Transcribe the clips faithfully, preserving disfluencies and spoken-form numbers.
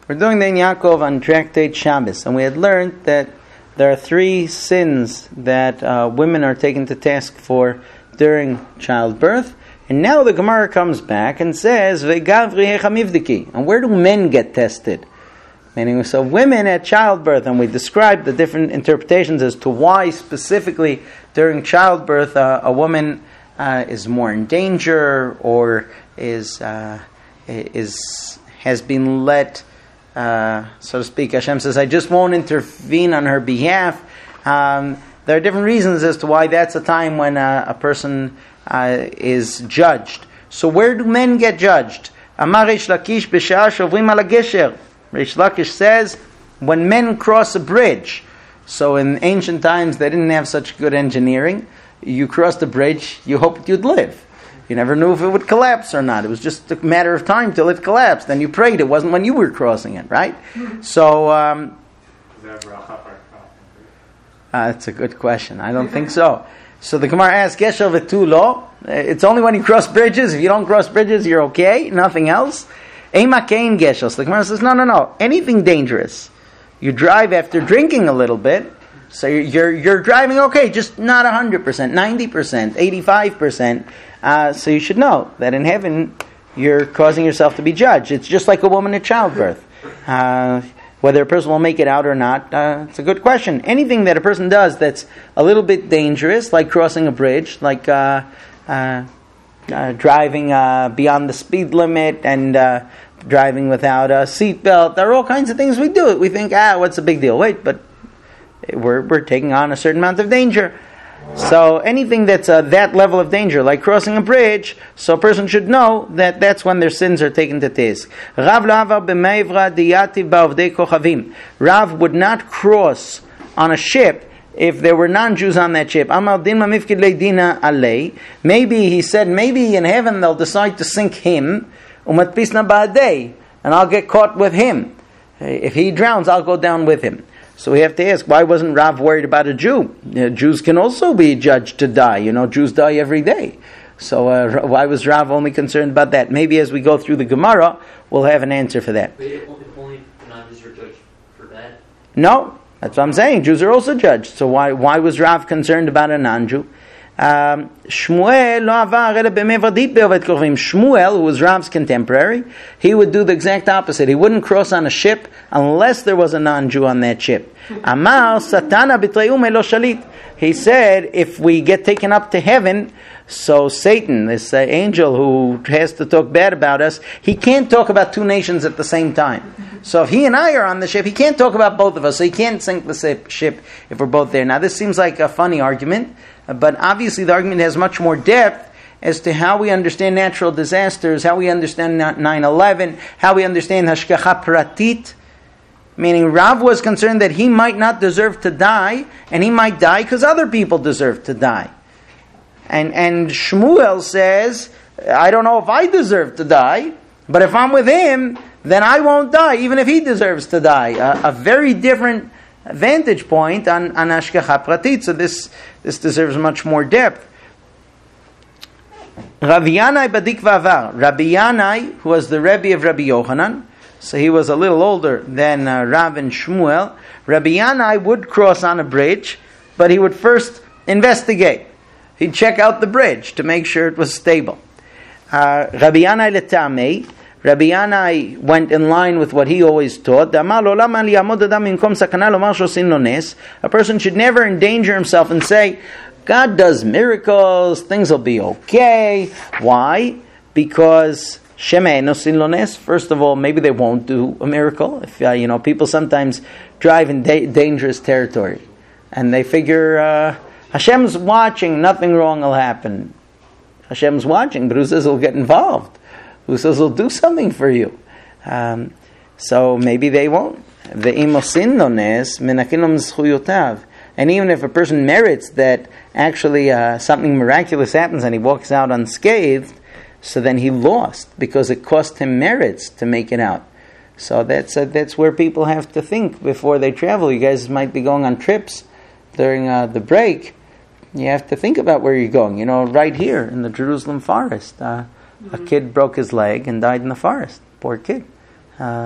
We're doing the Yaakov on Tractate Shabbos, and we had learned that there are three sins that uh, women are taken to task for during childbirth. And now the Gemara comes back and says, "Ve'gavri hecha mivdiki." And where do men get tested? Meaning, so women at childbirth, and we described the different interpretations as to why specifically during childbirth uh, a woman uh, is more in danger or is uh, is has been let. Uh, so to speak, Hashem says, I just won't intervene on her behalf. Um, there are different reasons as to why that's a time when uh, a person uh, is judged. So where do men get judged? Amar Reish Lakish b'sha'ah shovrim al hagesher. Reish Lakish says, when men cross a bridge. So in ancient times, they didn't have such good engineering. You crossed a bridge, you hoped you'd live. You never knew if it would collapse or not. It was just a matter of time till it collapsed. Then you prayed. It wasn't when you were crossing it, right? Mm-hmm. So, um, uh, that's a good question. I don't think so. So the Gemara asks, Gesher v'tulo. It's only when you cross bridges. If you don't cross bridges, you're okay. Nothing else. Ema kein gesher. So the Gemara says, no, no, no. Anything dangerous. You drive after drinking a little bit. So you're you're driving okay, just not one hundred percent, ninety percent, eighty-five percent. Uh, so you should know that in heaven, you're causing yourself to be judged. It's just like a woman at childbirth. Uh, whether a person will make it out or not, uh, it's a good question. Anything that a person does that's a little bit dangerous, like crossing a bridge, like uh, uh, uh, driving uh, beyond the speed limit and uh, driving without a seatbelt, there are all kinds of things we do. We think, ah, what's the big deal? Wait, but we're we're taking on a certain amount of danger. So anything that's uh, that level of danger, like crossing a bridge, so a person should know that that's when their sins are taken to task. Rav would not cross on a ship if there were non-Jews on that ship. Maybe, he said, maybe in heaven they'll decide to sink him, and I'll get caught with him. If he drowns, I'll go down with him. So we have to ask, why wasn't Rav worried about a Jew? You know, Jews can also be judged to die. You know, Jews die every day. So uh, why was Rav only concerned about that? Maybe as we go through the Gemara, we'll have an answer for that. Wait, if only non-Jews are judged for that? No, that's what I'm saying. Jews are also judged. So why why was Rav concerned about a non-Jew? Um, Shmuel, Shmuel, who was Rav's contemporary, he would do the exact opposite. He wouldn't cross on a ship unless there was a non-Jew on that ship. Amar Satana b'treume lo shalit. He said, if we get taken up to heaven, so Satan, this uh, angel who has to talk bad about us, he can't talk about two nations at the same time. So if he and I are on the ship, he can't talk about both of us. So he can't sink the ship if we're both there. Now this seems like a funny argument, but obviously the argument has much more depth as to how we understand natural disasters, how we understand nine eleven, how we understand hashgacha pratit. Meaning Rav was concerned that he might not deserve to die, and he might die because other people deserve to die. And and Shmuel says, I don't know if I deserve to die, but if I'm with him, then I won't die, even if he deserves to die. A, a very different vantage point on, on hashgacha pratit. So this, this deserves much more depth. Rabbi Yanai Badik Vavar. Rabbi Yanai, who was the Rebbe of Rabbi Yochanan, so he was a little older than uh, Rav and Shmuel. Rabbi Yanai would cross on a bridge, but he would first investigate. He'd check out the bridge to make sure it was stable. Uh, Rabbi Yanai letamei. Rabbi Yanai went in line with what he always taught. A person should never endanger himself and say, God does miracles, things will be okay. Why? Because first of all, maybe they won't do a miracle. If uh, you know, people sometimes drive in da- dangerous territory, and they figure uh, Hashem's watching, nothing wrong will happen. Hashem's watching, but who says he'll get involved? Who says he'll do something for you? Um, so maybe they won't. And even if a person merits that actually uh, something miraculous happens and he walks out unscathed, so then he lost because it cost him merits to make it out. So that's uh, that's where people have to think before they travel. You guys might be going on trips during uh, the break. You have to think about where you're going. You know, right here in the Jerusalem forest, uh, mm-hmm. a kid broke his leg and died in the forest. Poor kid. Uh,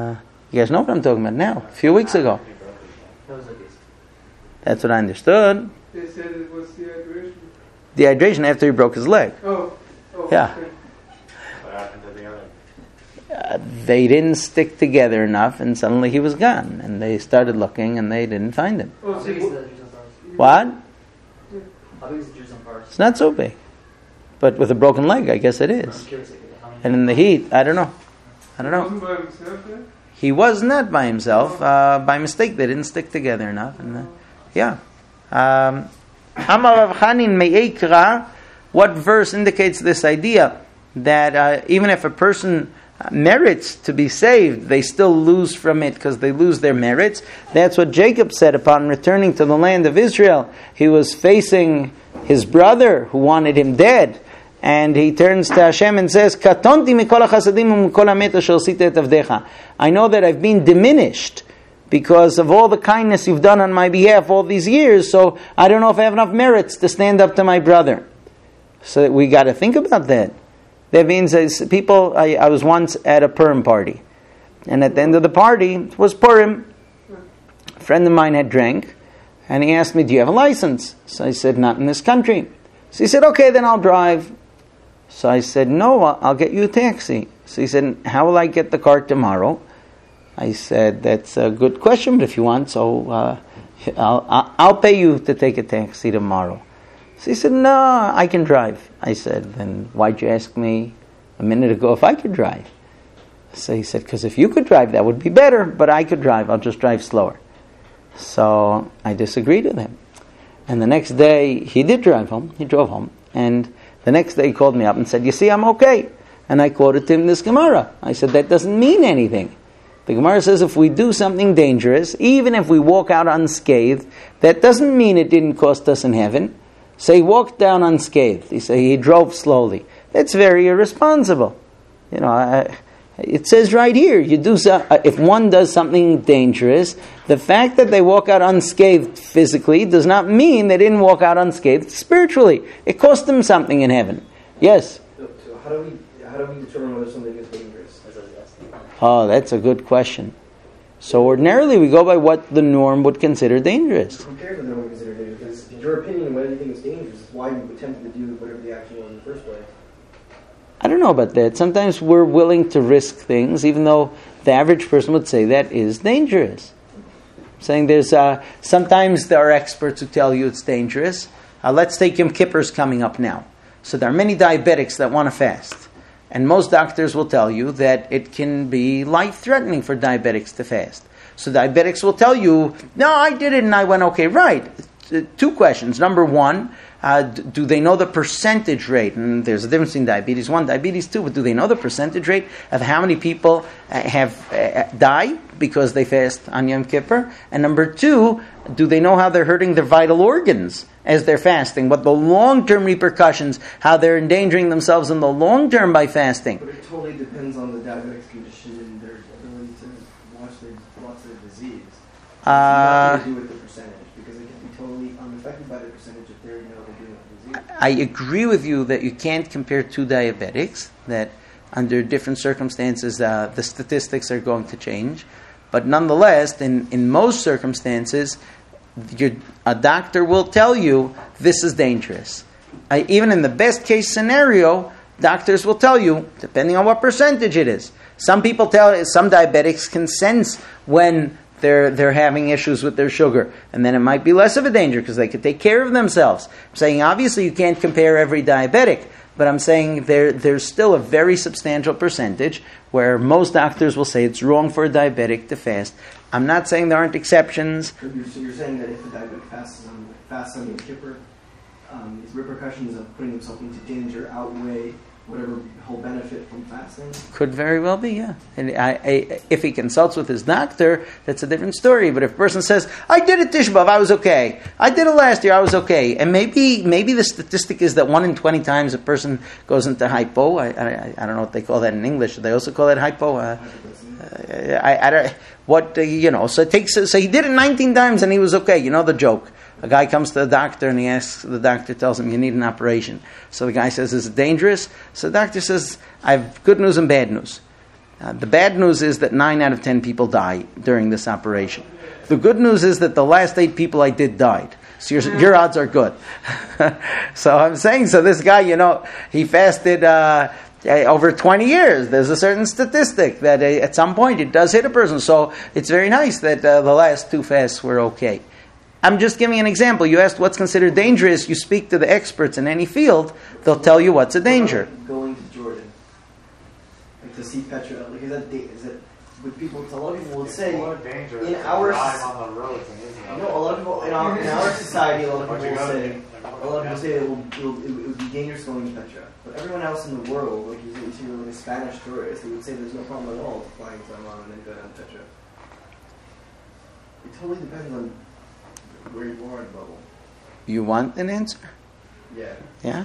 You guys know what I'm talking about now. A few weeks ago. That was like this. That's what I understood. They said it was dehydration. Dehydration after he broke his leg. Oh. oh Yeah. Okay. What happened to the other? Uh, they didn't stick together enough, and suddenly he was gone. And they started looking, and they didn't find him. Oh, How so big is what- the Jerusalem forest? What? How big is the Jerusalem forest? It's not so big. But with a broken leg, I guess it I'm is. curious. like, how many- And in the heat, I don't know. I don't know. Wasn't by himself then? He was not by himself. Uh, by mistake, they didn't stick together enough. And uh, yeah. Um, Amar Rav Chanin Me'ekra. What verse indicates this idea that uh, even if a person merits to be saved, they still lose from it because they lose their merits? That's what Jacob said upon returning to the land of Israel. He was facing his brother who wanted him dead. And he turns to Hashem and says, "Katonti mikol hachasadim umikol hamet asher osita et avdecha." I know that I've been diminished because of all the kindness you've done on my behalf all these years, so I don't know if I have enough merits to stand up to my brother. So we got to think about that. That means as people, I, I was once at a Purim party, and at the end of the party, it was Purim. A friend of mine had drank, and he asked me, "Do you have a license?" So I said, "Not in this country." So he said, "Okay, then I'll drive." So I said, "No, I'll, I'll get you a taxi." So he said, "How will I get the car tomorrow?" I said, "That's a good question, but if you want, so uh, I'll, I'll I'll pay you to take a taxi tomorrow." So he said, "No, I can drive." I said, "Then why'd you ask me a minute ago if I could drive?" So he said, "Because if you could drive, that would be better, but I could drive. I'll just drive slower." So I disagreed with him. And the next day, he did drive home. He drove home. And the next day, he called me up and said, "You see, I'm okay." And I quoted to him this Gemara. I said, "That doesn't mean anything. The Gemara says if we do something dangerous, even if we walk out unscathed, that doesn't mean it didn't cost us in heaven." So he walked down unscathed. He said he drove slowly. That's very irresponsible. You know, I, it says right here, you do so, if one does something dangerous, the fact that they walk out unscathed physically does not mean they didn't walk out unscathed spiritually. It cost them something in heaven. Yes? So, so how do we how do we determine whether something is dangerous? That's what I was asking. Oh, that's a good question. So ordinarily we go by what the norm would consider dangerous. Who cares what they would consider dangerous? Because in your opinion, when anything is dangerous, is why you attempted to do whatever the action was in the first place. I don't know about that. Sometimes we're willing to risk things, even though the average person would say that is dangerous. I'm saying there's uh, sometimes there are experts who tell you it's dangerous. Uh, let's take Yom Kippur's coming up now. So there are many diabetics that want to fast. And most doctors will tell you that it can be life-threatening for diabetics to fast. So diabetics will tell you, "No, I did it and I went okay." Right. Two questions. Number one, uh, do they know the percentage rate? And there's a difference between diabetes one, diabetes two, but do they know the percentage rate of how many people uh, have uh, die because they fast on Yom Kippur? And number two, do they know how they're hurting their vital organs as they're fasting? What the long-term repercussions, how they're endangering themselves in the long term by fasting? But it totally depends on the diabetic's condition and their ability to watch their watch their disease. It's Uh, nothing to do with the percentage, because it can be totally unaffected by the percentage if they're, you know, they're doing a disease. I agree with you that you can't compare two diabetics, that under different circumstances uh, the statistics are going to change. But nonetheless, in, in most circumstances, your, a doctor will tell you this is dangerous. Uh, even in the best case scenario, doctors will tell you, depending on what percentage it is. Some people tell, some diabetics can sense when they're they're having issues with their sugar, and then it might be less of a danger because they could take care of themselves. I'm saying obviously you can't compare every diabetic, but I'm saying there there's still a very substantial percentage where most doctors will say it's wrong for a diabetic to fast. I'm not saying there aren't exceptions. So you're, so you're saying that if the diabetic fasts on fasts on Yom Kippur, um, his repercussions of putting himself into danger outweigh whatever whole benefit from fasting? Could very well be, yeah. And I, I, if he consults with his doctor, that's a different story. But if a person says, "I did it Tisha B'Av, I was okay. I did it last year, I was okay," and maybe maybe the statistic is that one in twenty times a person goes into hypo. I, I, I don't know what they call that in English. They also call that hypo. Uh, uh, I, I don't. What uh, you know? So it takes. So he did it nineteen times and he was okay. You know the joke. A guy comes to the doctor and he asks, the doctor tells him, "You need an operation." So the guy says, "Is it dangerous?" So the doctor says, "I have good news and bad news. Uh, the bad news is that nine out of ten people die during this operation. The good news is that the last eight people I did died. So your, your odds are good. So I'm saying, so this guy, you know, he fasted uh, over twenty years. There's a certain statistic that uh, at some point it does hit a person. So it's very nice that uh, the last two fasts were okay. I'm just giving an example. You asked what's considered dangerous. You speak to the experts in any field. They'll tell you what's a danger. Going to Jordan, like to see Petra, like is that da- is that with people? A lot of people would say More dangerous in to our drive soc- on the roads in Israel. no, a lot of people in our in our society, a lot of But you people go will to- say a lot of people say it, will, it, will, it would be dangerous going to Petra. But everyone else in the world, like you see, like a Spanish tourist, they would say there's no problem at all to flying to Amman and then go down to Petra. It totally depends on where you are in the bubble. You want an answer? Yeah. Yeah?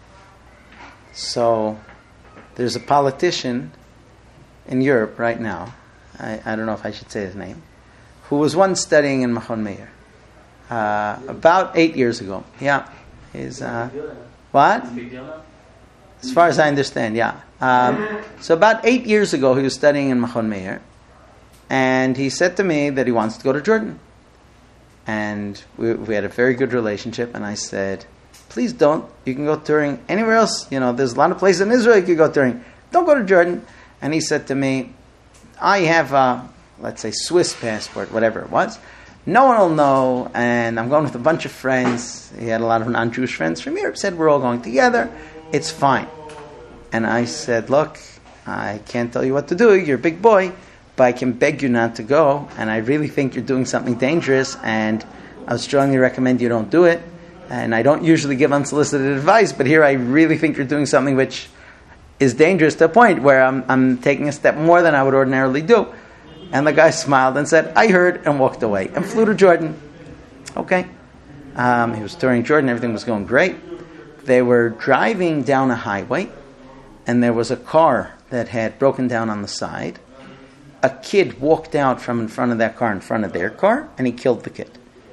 So, there's a politician in Europe right now, I, I don't know if I should say his name, who was once studying in Machon Meir. Uh, about eight years ago. Yeah. He's, uh, what? Big deal now? As far as I understand, yeah. Um, so about eight years ago, he was studying in Machon Meir, and he said to me that he wants to go to Jordan. And we, we had a very good relationship, and I said, please don't. You can go touring anywhere else. You know, there's a lot of places in Israel you can go touring. Don't go to Jordan. And he said to me, I have a, let's say, Swiss passport, whatever it was. No one will know, and I'm going with a bunch of friends. He had a lot of non-Jewish friends from Europe. Said, we're all going together. It's fine. And I said, look, I can't tell you what to do. You're a big boy. But I can beg you not to go, and I really think you're doing something dangerous, and I would strongly recommend you don't do it. And I don't usually give unsolicited advice, but here I really think you're doing something which is dangerous to a point where I'm, I'm taking a step more than I would ordinarily do. And the guy smiled and said, I heard, and walked away, and flew to Jordan. Okay. Um, he was touring Jordan, everything was going great. They were driving down a highway, and there was a car that had broken down on the side. A kid walked out from in front of that car, in front of their car, and he killed the kid.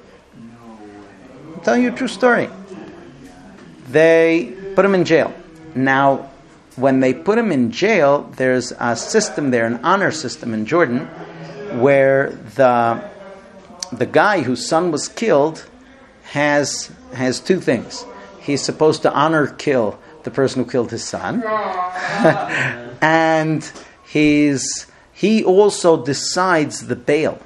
I'm telling you a true story. They put him in jail. Now, when they put him in jail, there's a system there, an honor system in Jordan, where the the guy whose son was killed has has two things. He's supposed to honor kill the person who killed his son, and he's he also decides the bail.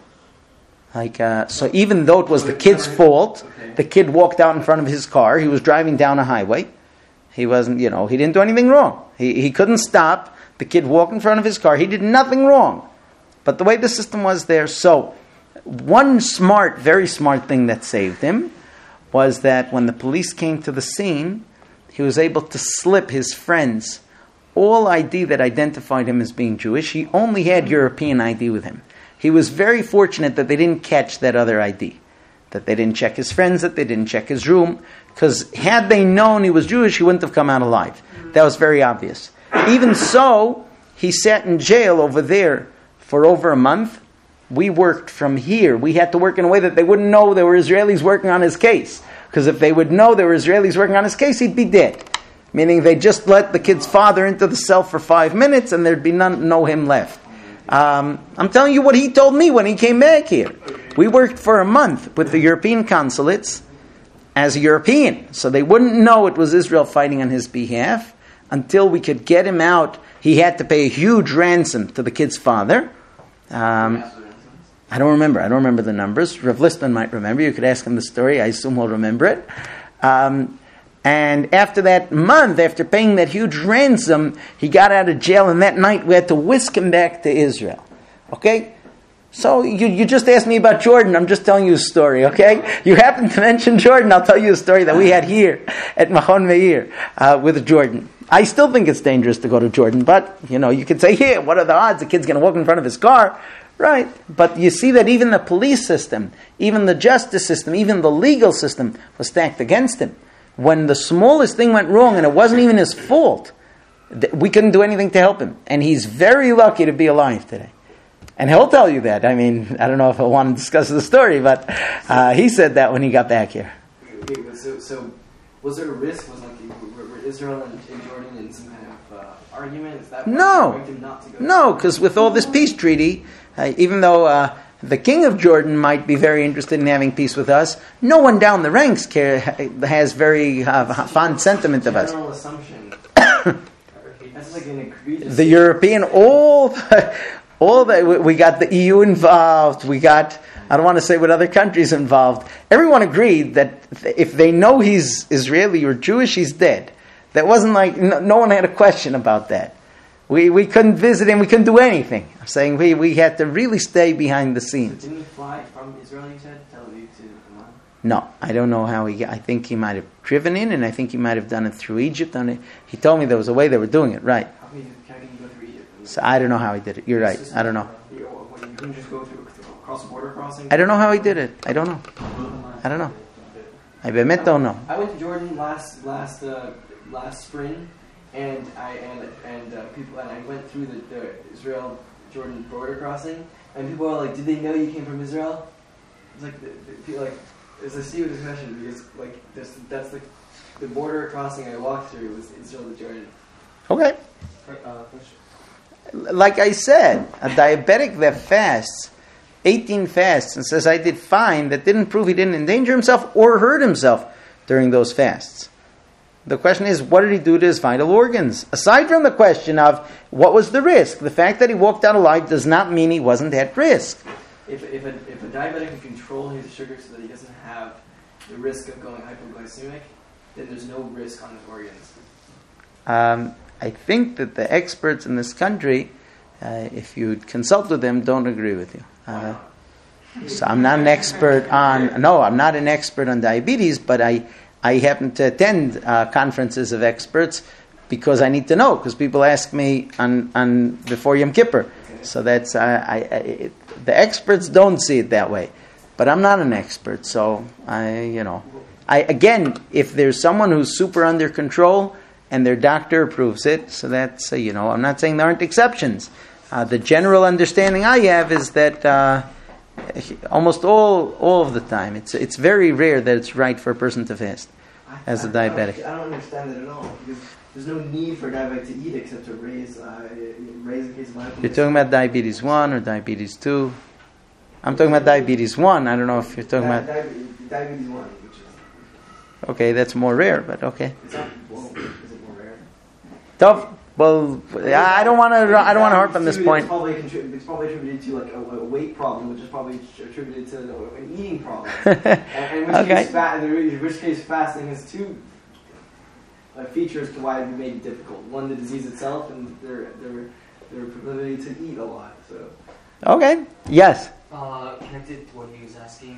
Like uh, so, even though it was the kid's fault, the kid walked out in front of his car. He was driving down a highway. He wasn't, you know, he didn't do anything wrong. He he couldn't stop. The kid walked in front of his car. He did nothing wrong. But the way the system was there, so one smart, very smart thing that saved him was that when the police came to the scene, he was able to slip his friends all I D that identified him as being Jewish. He only had European I D with him. He was very fortunate that they didn't catch that other I D, that they didn't check his friends, that they didn't check his room, because had they known he was Jewish, he wouldn't have come out alive. That was very obvious. Even so, he sat in jail over there for over a month. We worked from here. We had to work in a way that they wouldn't know there were Israelis working on his case. Because if they would know there were Israelis working on his case, he'd be dead. Meaning they just let the kid's father into the cell for five minutes and there'd be none, no him left. Um, I'm telling you what he told me when he came back here. We worked for a month with the European consulates as a European. So they wouldn't know it was Israel fighting on his behalf until we could get him out. He had to pay a huge ransom to the kid's father. Um, I don't remember. I don't remember the numbers. Rav Listman might remember. You could ask him the story. I assume he'll remember it. Um, and after that month, after paying that huge ransom, he got out of jail, and that night we had to whisk him back to Israel. Okay? So you, you just asked me about Jordan. I'm just telling you a story, okay? You happen to mention Jordan, I'll tell you a story that we had here at Machon Meir uh, with Jordan. I still think it's dangerous to go to Jordan, but, you know, you could say, here, what are the odds the kid's going to walk in front of his car? Right. But you see that even the police system, even the justice system, even the legal system was stacked against him. When the smallest thing went wrong, and it wasn't even his fault, we couldn't do anything to help him. And he's very lucky to be alive today. And he'll tell you that. I mean, I don't know if he'll want to discuss the story, but uh, he said that when he got back here. Okay, so, so Was there a risk? Was like were, were Israel and, and Jordan in some kind of uh, argument? Is that why No. they wanted them not to go? No, because with all this peace treaty, uh, even though uh, the king of Jordan might be very interested in having peace with us, no one down the ranks care, has very uh, fond sentiment of us. General assumption. That's like an egregious. The European, all, the, all the, we got the E U involved. We got, I don't want to say what other countries involved. Everyone agreed that if they know he's Israeli or Jewish, he's dead. That wasn't like, no, no one had a question about that. We we couldn't visit him. We couldn't do anything. I'm saying we, we had to really stay behind the scenes. Didn't he fly from Israel, you said, Tel Aviv to Amman? No, I don't know how he. I think he might have driven in, and I think he might have done it through Egypt. And he told me there was a way they were doing it. Right. How can you, how can you go through Egypt? So I don't know how he did it. You're right. I don't know. You, you couldn't just go through across the border crossing. I don't know how he did it. I don't know. I don't know. I באמת don't know. I went to Jordan last last uh, last spring, and I and and uh, people and I went through the, the Israel Jordan border crossing, and people were like, "Did they know you came from Israel?" It's like the, the, people like it's a stupid discussion because like there's, that's the the border crossing I walked through was Israel to Jordan. Okay. Uh, Like I said, a diabetic that fasts eighteen fasts and says I did fine, that didn't prove he didn't endanger himself or hurt himself during those fasts. The question is, what did he do to his vital organs? Aside from the question of what was the risk, the fact that he walked out alive does not mean he wasn't at risk. If if a, if a diabetic can control his sugar so that he doesn't have the risk of going hypoglycemic, then there's no risk on his organs. Um, I think that the experts in this country, uh, if you consult with them, don't agree with you. Uh, so I'm not an expert on, no, I'm not an expert on diabetes, but I, I happen to attend uh, conferences of experts because I need to know, because people ask me on, on before Yom Kippur. So that's, uh, I, I, it, the experts don't see it that way. But I'm not an expert, so I, you know. I again, if there's someone who's super under control and their doctor approves it, so that's, uh, you know, I'm not saying there aren't exceptions. Uh, the general understanding I have is that uh, almost all all of the time, it's it's very rare that it's right for a person to fast as a diabetic. I don't, I don't understand it at all because there's no need for a diabetic to eat except to raise uh, raise a case of hypoglycemia. You're talking about diabetes one or diabetes two? I'm talking about diabetes one. I don't know if you're talking Di- about. diabetes, diabetes one, which is Okay, that's more rare, but okay. it's not. Well, is it more rare? Tough. Well, I don't want to. I don't want to harp on this It's point. probably, contrib- it's probably attributed to like a, a weight problem, which is probably attributed to an eating problem. and, and in which Okay. case, fa- in which case, fasting has two uh, features to why it would be made difficult. One, the disease itself, and their their their proclivity to eat a lot. So, Okay. Yes. Uh, connected to what he was asking,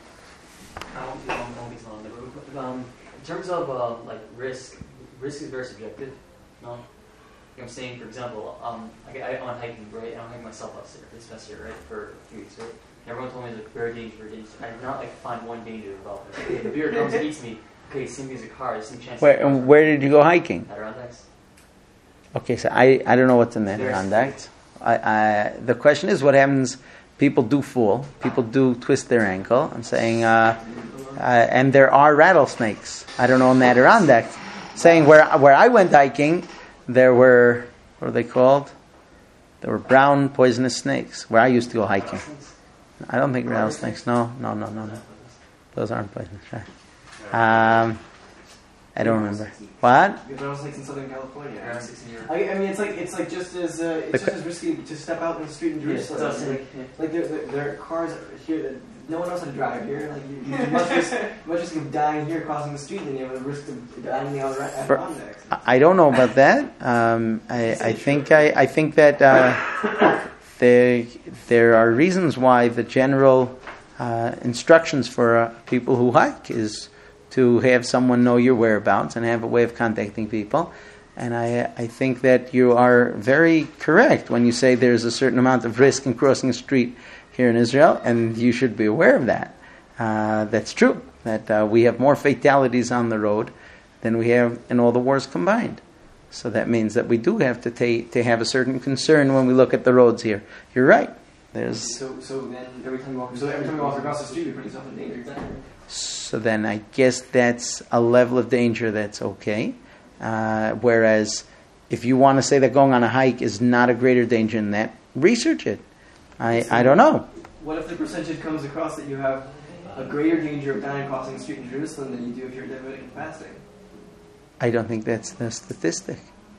um, I don't know how he's on there, but um, in terms of uh, like risk, risk is very subjective. No, I'm saying, for example, um, I, I on hiking, right? I don't hike myself last year, this past year, right, for a few weeks, right? And everyone told me it's like very dangerous, very dangerous. I did not like find one danger about it. Okay, the bear comes and eats me. Okay, same thing as a car. There's some chance. Where and where did you go hiking? Adirondacks. Okay, so I, I don't know what's in the There's- Adirondacks. I, I the question is what happens. People do fall. People do twist their ankle. I'm saying, uh, uh, and there are rattlesnakes. I don't know in the Adirondacks. Saying where where I went hiking, there were what are they called? There were brown poisonous snakes. Where I used to go hiking. I don't think rattlesnakes. No, no, no, no, no. Those aren't poisonous, right? Um, I don't remember. What? because rattlesnakes in Southern California. Around sixteen years. I, I mean, it's like it's like just as uh, it's The just que- as risky to step out in the street in Yeah, Jerusalem. that's what I was like, saying. like there, there, there are cars here that no one knows how to drive here. Like you, you much risk, much risk of dying here crossing the street than you have a risk of dying in the other For- Adirondacks. I don't know about that. Um, I, I think I, I think that uh, there there are reasons why the general uh, instructions for uh, people who hike is to have someone know your whereabouts and have a way of contacting people. And I I think that you are very correct when you say there's a certain amount of risk in crossing a street here in Israel, and you should be aware of that. Uh, that's true. That uh, we have more fatalities on the road than we have in all the wars combined. So that means that we do have to ta- to have a certain concern when we look at the roads here. You're right. There's So so then every time you walk, so every time you walk across the street, you're putting yourself in danger. Exactly. so so then I guess that's a level of danger that's okay. Uh, whereas if you want to say that going on a hike is not a greater danger than that, research it. I, I don't know. What if the percentage comes across that you have a greater danger of dying crossing the street in Jerusalem than you do if you're diabetic and fasting? I don't think that's the statistic.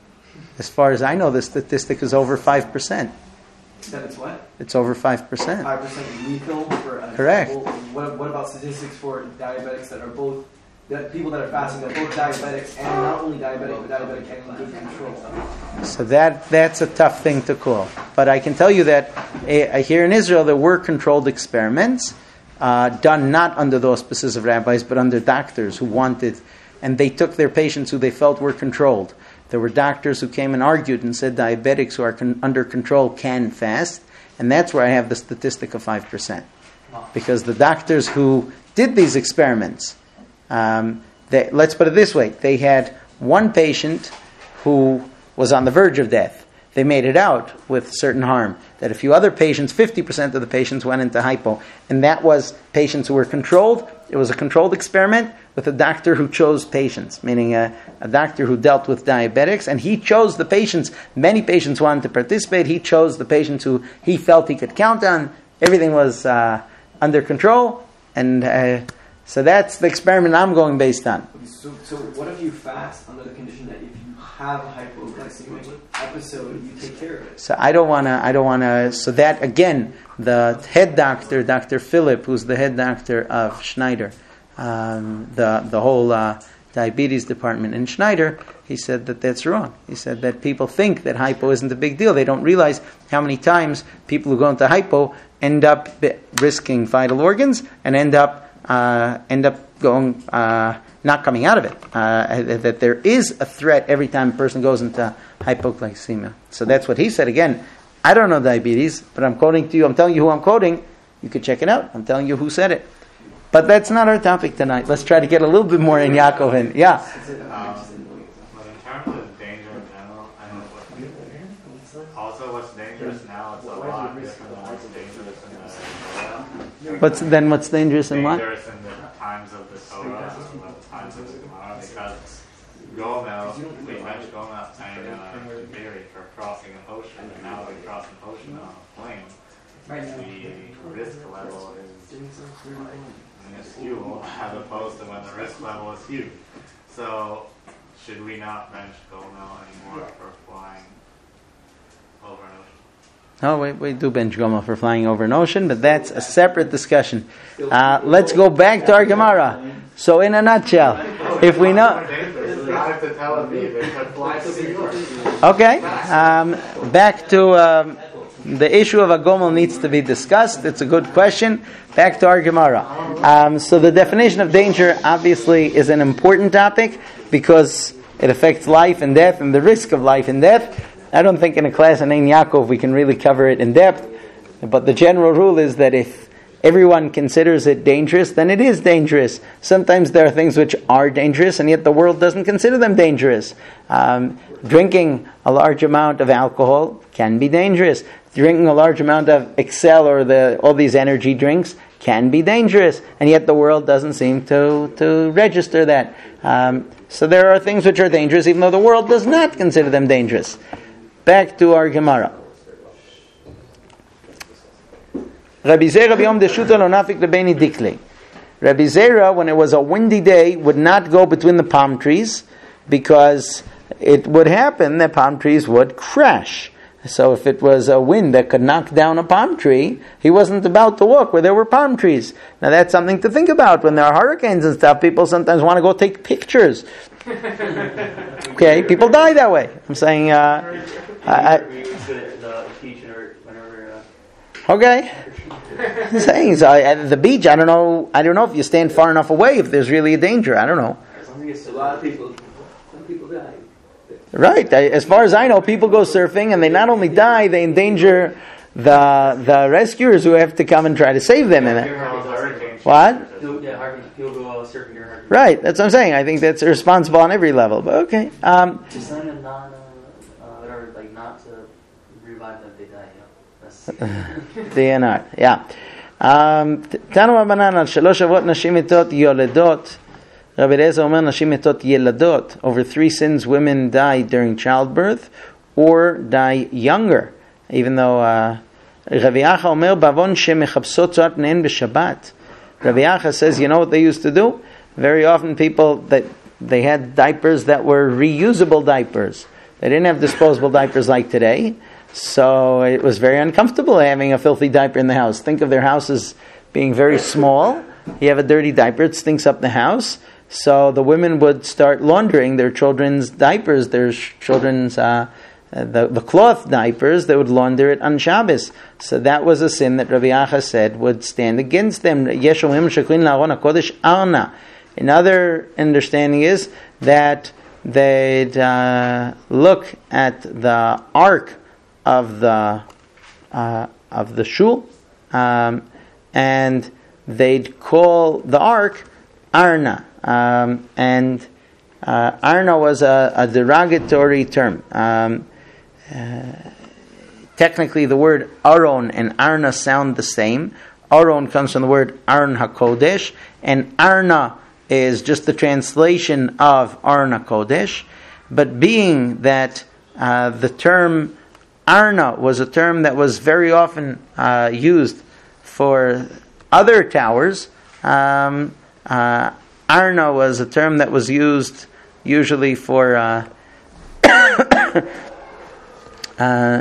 As far as I know, the statistic is over five percent. That it's what? It's over five percent. five percent lethal for a Correct. Double, what, what about statistics for diabetics that are both, that people that are fasting that are both diabetics and not only diabetic, but diabetic and in good control? So that that's a tough thing to call. But I can tell you that uh, here in Israel there were controlled experiments uh, done not under the auspices of rabbis, but under doctors who wanted, and they took their patients who they felt were controlled. There were doctors who came and argued and said diabetics who are con- under control can fast, and that's where I have the statistic of five percent. Because the doctors who did these experiments, um, they, let's put it this way, they had one patient who was on the verge of death. They made it out with certain harm. That a few other patients, fifty percent of the patients went into hypo, and that was patients who were controlled. It was a controlled experiment with a doctor who chose patients, meaning a, a doctor who dealt with diabetics, and he chose the patients. Many patients wanted to participate. He chose the patients who he felt he could count on. Everything was uh, under control, and uh, so that's the experiment I'm going based on. So, so what if you fast under the condition that if you have a hypoglycemic episode, you take care of it? So I don't want to. I don't want to. So that again, the head doctor, Doctor Philip, who's the head doctor of Schneider, um, the the whole uh, diabetes department in Schneider, he said that that's wrong. He said that people think that hypo isn't a big deal. They don't realize how many times people who go into hypo end up risking vital organs and end up uh, end up going. Uh, not coming out of it, uh, that there is a threat every time a person goes into hypoglycemia. So that's what he said. Again, I don't know diabetes, but I'm quoting to you, I'm telling you who I'm quoting. You could check it out. I'm telling you who said it. But that's not our topic tonight. Let's try to get a little bit more in Yaakov in. Yeah? Um, but in terms of danger in general, I know what, also what's dangerous now, it's a lot different than what's dangerous in the What's, then what's dangerous in what? Dangerous in the times of the Torah, the times of the Gemara, because Gomel, we mentioned Gomel and uh, Berry for crossing an ocean, and now we cross an ocean on a plane. The risk level is minuscule as opposed to when the risk level is huge. So, should we not bench Gomel anymore for flying over an ocean? No, we, we do bench Gomel for flying over an ocean, but that's a separate discussion. Uh, let's go back to our Gemara. So, in a nutshell, if we know... Okay, um, back to um, the issue of a Gomel needs to be discussed. It's a good question. Back to our Gemara. Um, so, the definition of danger obviously is an important topic because it affects life and death and the risk of life and death. I don't think in a class in Ein Yaakov we can really cover it in depth, but the general rule is that if everyone considers it dangerous, then it is dangerous. Sometimes there are things which are dangerous, and yet the world doesn't consider them dangerous. Um, drinking a large amount of alcohol can be dangerous. Drinking a large amount of Excel or the all these energy drinks can be dangerous, and yet the world doesn't seem to, to register that. Um, so there are things which are dangerous, even though the world does not consider them dangerous. Back to our Gemara. Rabbi Zera b'yom deshuta lo nafik lebeini dikle. Rabbi Zera, when it was a windy day, would not go between the palm trees because it would happen that palm trees would crash. So if it was a wind that could knock down a palm tree, he wasn't about to walk where there were palm trees. Now that's something to think about. When there are hurricanes and stuff, people sometimes want to go take pictures. Okay, people die that way. I'm saying... Uh, I, okay. I'm saying so at the beach. I don't know. I don't know if you stand far enough away if there's really a danger. I don't know. A lot of people. Some people die. Right. As far as I know, people go surfing and they not only die, they endanger the the rescuers who have to come and try to save them. In it. What? Right. That's what I'm saying. I think that's irresponsible on every level. But okay. Um, They die, you know. They are not, yeah. תנו רבנן על שלוש אבות נשים מתות יולדות. Rabbi Eliezer אומר נשים מתות ילדות. Over three sins women die during childbirth or die younger. Even though uh, Rabbi Acha אומר בעוון שמחפשות צורת בניהן בשבת. Rabbi Acha says, you know what they used to do? Very often people, that they had diapers that were reusable diapers. They didn't have disposable diapers like today. So it was very uncomfortable having a filthy diaper in the house. Think of their houses being very small. You have a dirty diaper, it stinks up the house. So the women would start laundering their children's diapers, their children's uh, the, the cloth diapers. They would launder it on Shabbos. So that was a sin that Rabbi Acha said would stand against them. Another understanding is that they'd uh, look at the ark of the uh, of the shul, um, and they'd call the ark Arna, um, and uh, Arna was a, a derogatory term. Um, uh, technically, the word Aron and Arna sound the same. Aron comes from the word Arn HaKodesh, and Arna is just the translation of Arna Kodesh. But being that uh, the term Arna was a term that was very often uh, used for other towers, um, uh, Arna was a term that was used usually for uh, uh,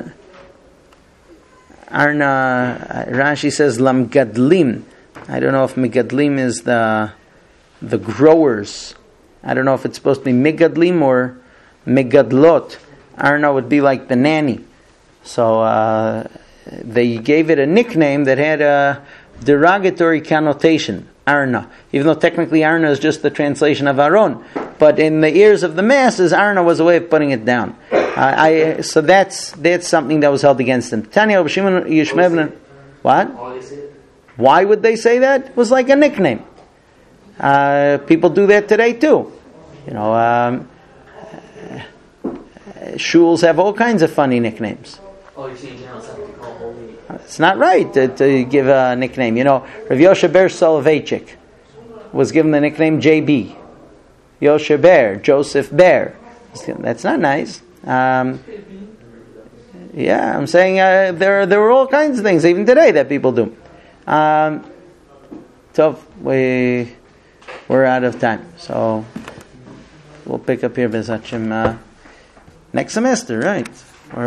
Arna. Rashi says Lam Gadlim. I don't know if Megadlim is the the growers. I don't know if it's supposed to be Megadlim or Megadlot. Arna would be like the nanny. So uh, they gave it a nickname that had a derogatory connotation, Arna. Even though technically Arna is just the translation of Aron. But in the ears of the masses, Arna was a way of putting it down. Uh, I, so that's that's something that was held against them. Tanya Shimon Yishmevna. What? Why would they say that? It was like a nickname. Uh, people do that today too. You know, um, shuls have all kinds of funny nicknames. Oh, you're saying general something to call holy? It's not right to, to give a nickname. You know, Rav Yoshe Ber Soloveitchik was given the nickname J B. Yoshe Ber, Joseph Ber. That's not nice. Um, yeah, I'm saying uh, there there were all kinds of things even today that people do. Um, so we we're out of time, so we'll pick up here B'ezrat Hashem uh, next semester, right?